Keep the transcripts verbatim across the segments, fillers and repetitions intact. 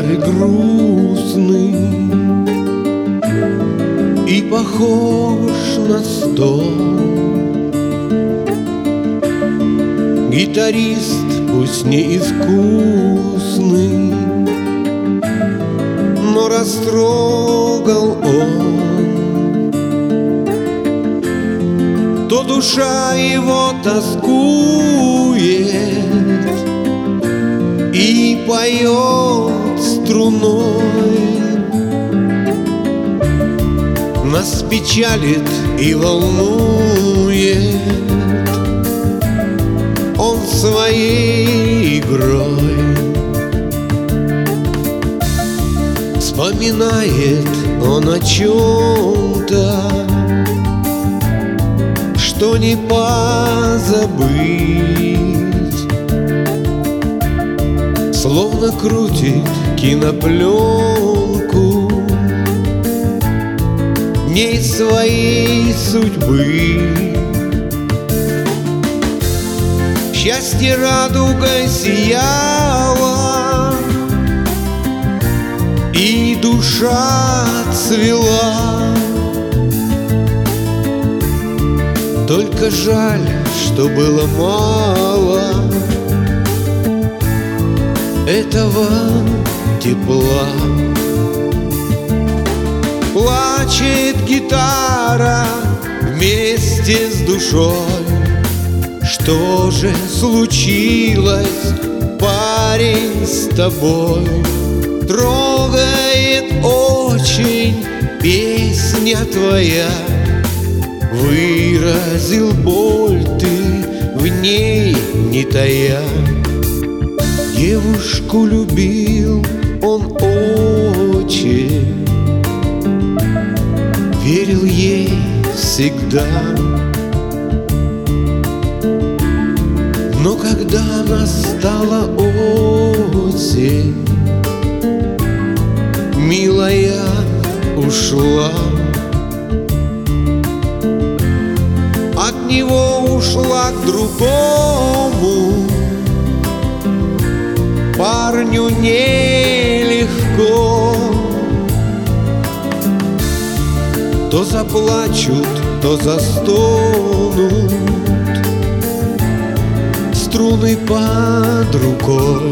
и грустный, и похож на стол. Гитарист, пусть не искусный, но растрогал он. То душа его тоскует и поет струной. Нас печалит и волнует он своей игрой. Вспоминает он о чем-то, что не позабыть, словно крутит кинопленку дней своей судьбы. Счастье радугой сияло, и душа цвела. Только жаль, что было мало этого тепла. Плачет гитара вместе с душой. Что же случилось, парень, с тобой? Трогает очень песня твоя. Выразил боль ты в ней не тая. Девушку любил он очень, верил ей всегда. Но когда настала осень, милая ушла. От него ушла к другому, парню нелегко. То заплачут, то застонут струны под рукой.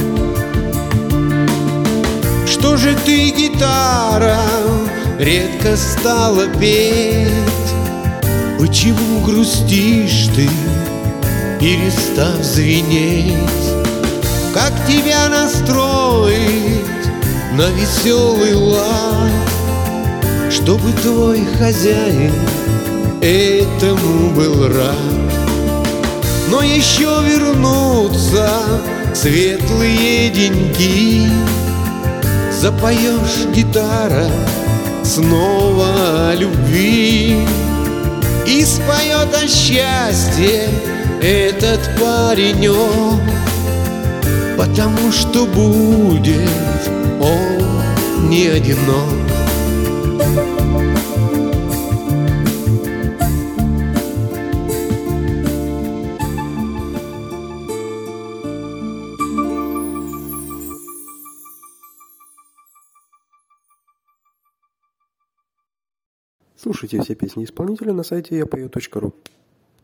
Что же ты, гитара, редко стала петь? Почему грустишь ты, перестав звенеть? Как тебя настроить на веселый лад, чтобы твой хозяин этому был рад? Но еще вернутся светлые деньки, запоешь, гитара, снова о любви. И споет о счастье этот паренек, потому что будет он не одинок. Слушайте все песни исполнителя на сайте я пою точка ру.